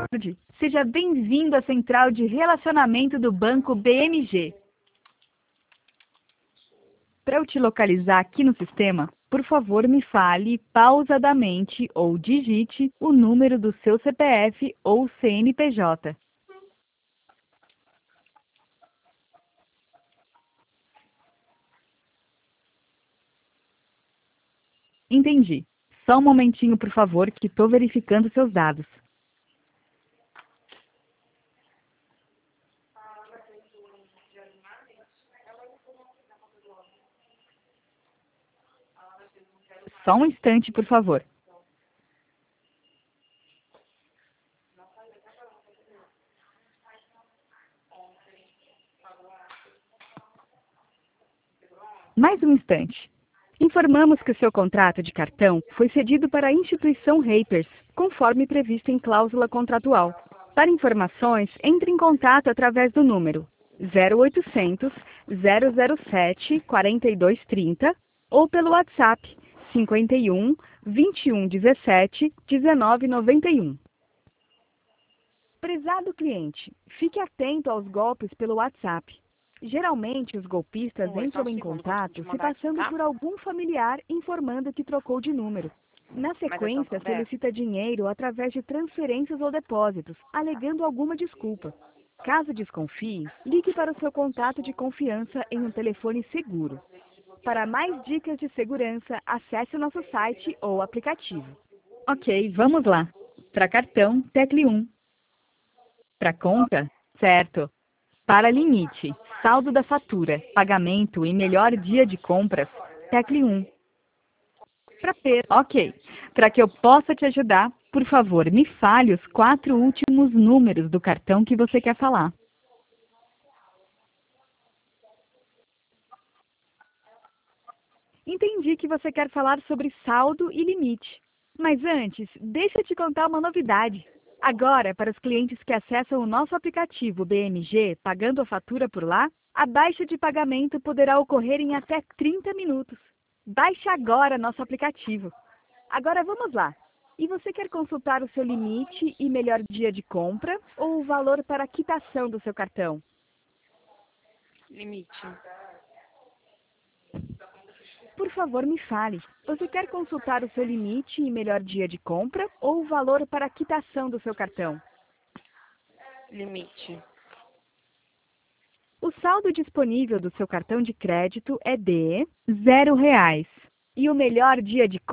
tarde. Seja bem-vindo à Central de Relacionamento do Banco BMG. Para eu te localizar aqui no sistema, por favor me fale pausadamente ou digite o número do seu CPF ou CNPJ. Entendi. Só um momentinho, por favor, que estou verificando seus dados. Só um instante, por favor. Mais um instante. Informamos que o seu contrato de cartão foi cedido para a instituição Reipers, conforme previsto em cláusula contratual. Para informações, entre em contato através do número 0800 007 4230 ou pelo WhatsApp 51 21 17 19 91. Prezado cliente, fique atento aos golpes pelo WhatsApp. Geralmente, os golpistas entram em contato se passando por algum familiar informando que trocou de número. Na sequência, solicita dinheiro através de transferências ou depósitos, alegando alguma desculpa. Caso desconfie, ligue para o seu contato de confiança em um telefone seguro. Para mais dicas de segurança, acesse o nosso site ou aplicativo. Ok, vamos lá. Para cartão, tecle 1. Para conta, certo. Para limite, saldo da fatura, pagamento e melhor dia de compras, tecle 1. Ok. Para que eu possa te ajudar, por favor, me fale os 4 últimos números do cartão que você quer falar. Entendi que você quer falar sobre saldo e limite. Mas antes, deixa eu te contar uma novidade. Agora, para os clientes que acessam o nosso aplicativo BMG, pagando a fatura por lá, a baixa de pagamento poderá ocorrer em até 30 minutos. Baixe agora nosso aplicativo. Agora vamos lá. E você quer consultar o seu limite e melhor dia de compra ou o valor para a quitação do seu cartão? Limite. Por favor, me fale. Você quer consultar o seu limite e melhor dia de compra ou o valor para a quitação do seu cartão? Limite. O saldo disponível do seu cartão de crédito é de R$ 0. E o melhor dia de